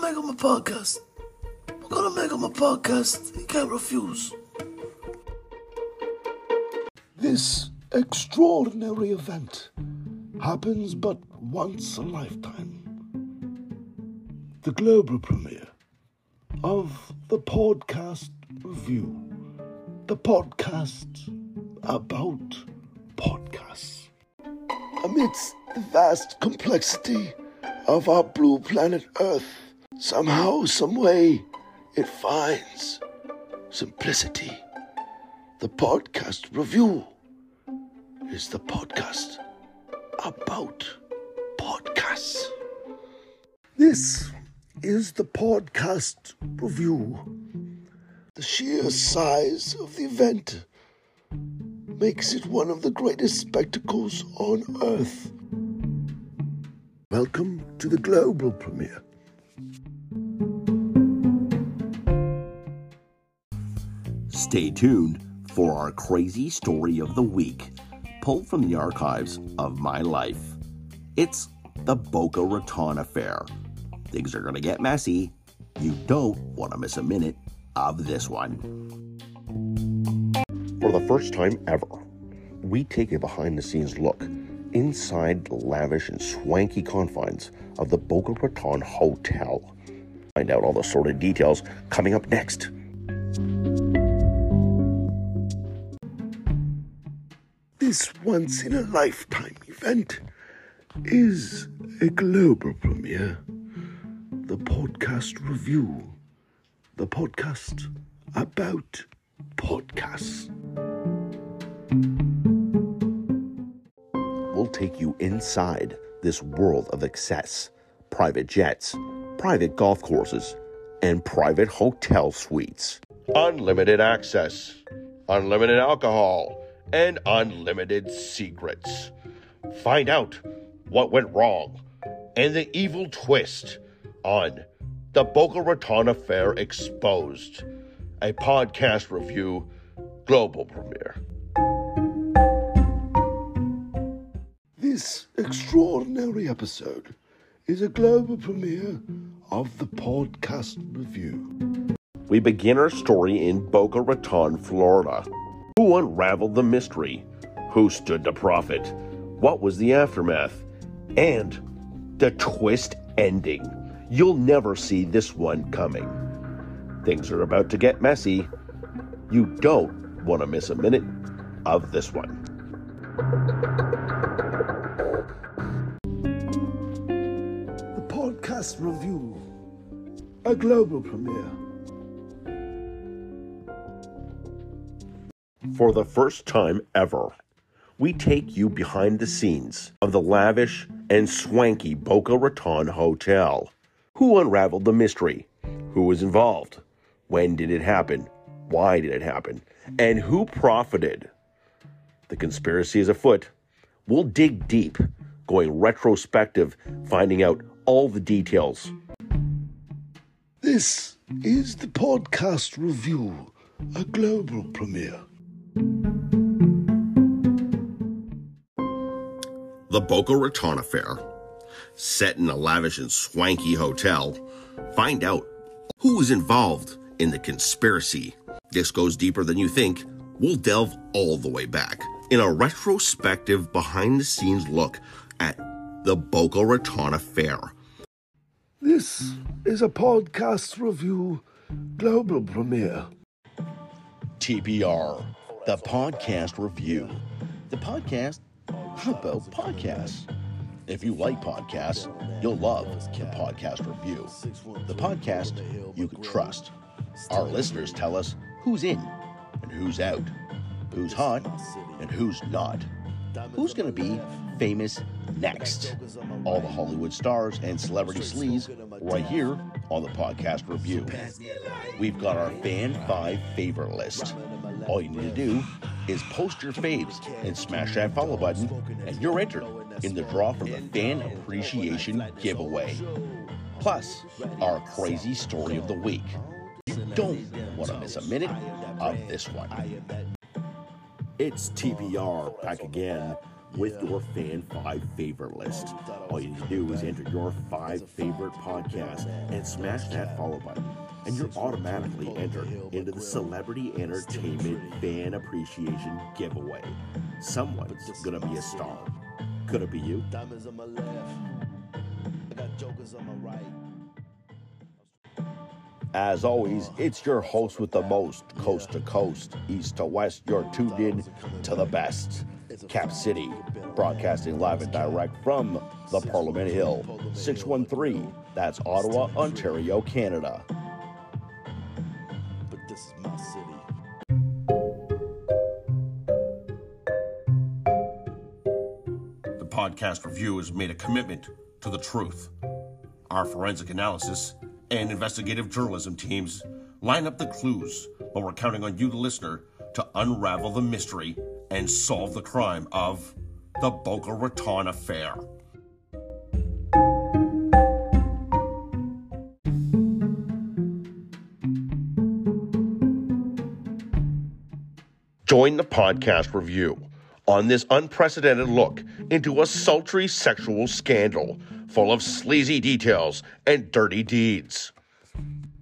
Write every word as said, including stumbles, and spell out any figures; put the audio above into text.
make him a podcast. We're gonna make him a podcast. He can't refuse. This extraordinary event happens but once a lifetime. The global premiere of the Podcast Review. The podcast about podcasts. Amidst the vast complexity of our blue planet Earth, somehow, someway, it finds simplicity. The Podcast Review is the podcast about podcasts. This is the Podcast Review. The sheer size of the event makes it one of the greatest spectacles on Earth. Welcome to the global premiere. Stay tuned for our crazy story of the week, pulled from the archives of my life. It's the Boca Raton affair. Things are going to get messy. You don't want to miss a minute of this one. For the first time ever, we take a behind-the-scenes look inside the lavish and swanky confines of the Boca Raton Hotel. Find out all the sordid details coming up next. This once-in-a-lifetime event is a global premiere. The Podcast Review. The podcast about podcasts. We'll take you inside this world of excess, private jets, private golf courses, and private hotel suites. Unlimited access, unlimited alcohol, and unlimited secrets. Find out what went wrong and the evil twist on The Boca Raton Affair Exposed, a podcast review global premiere. This extraordinary episode is a global premiere of the Podcast Review. We begin our story in Boca Raton, Florida. Who unraveled the mystery? Who stood to profit? What was the aftermath? And the twist ending. You'll never see this one coming. Things are about to get messy. You don't want to miss a minute of this one. The Podcast Review, a global premiere. For the first time ever, we take you behind the scenes of the lavish and swanky Boca Raton Hotel. Who unraveled the mystery? Who was involved? When did it happen? Why did it happen? And who profited? The conspiracy is afoot. We'll dig deep, going retrospective, finding out all the details. This is the Podcast Review, a global premiere. The Boca Raton Affair. Set in a lavish and swanky hotel, find out who was involved in the conspiracy. This goes deeper than you think. We'll delve all the way back in a retrospective behind-the-scenes look at the Boca Raton Affair. This is a Podcast Review global premiere. T P R, the Podcast Review. The podcast about podcasts. If you like podcasts, you'll love the Podcast Review. The podcast you can trust. Our listeners tell us who's in and who's out, who's hot and who's not, who's going to be famous next. All the Hollywood stars and celebrity sleaze right here on the Podcast Review. We've got our Fan five favorite list. All you need to do is post your faves and smash that follow button, and you're entered in the draw for the Fan Appreciation Giveaway. Plus, our crazy story of the week. You don't want to miss a minute of this one. It's T P R back again. with your Fan five favorite list. All you need to do is enter your five favorite podcasts and smash that follow button, and you're automatically entered into the Celebrity Entertainment Fan Appreciation Giveaway. Someone's gonna be a star. Could it be you? Diamonds on my left, I got jokers on my right. As always, it's your host with the most, coast to coast, east to west. You're tuned in to the best. Cap City, broadcasting live and direct from the Parliament Hill, six one three. That's Ottawa, Ontario, Canada. But this is my city. The podcast review has made a commitment to the truth. Our forensic analysis and investigative journalism teams line up the clues, but we're counting on you, the listener, to unravel the mystery and solve the crime of the Boca Raton affair. Join the podcast review on this unprecedented look into a sultry sexual scandal full of sleazy details and dirty deeds.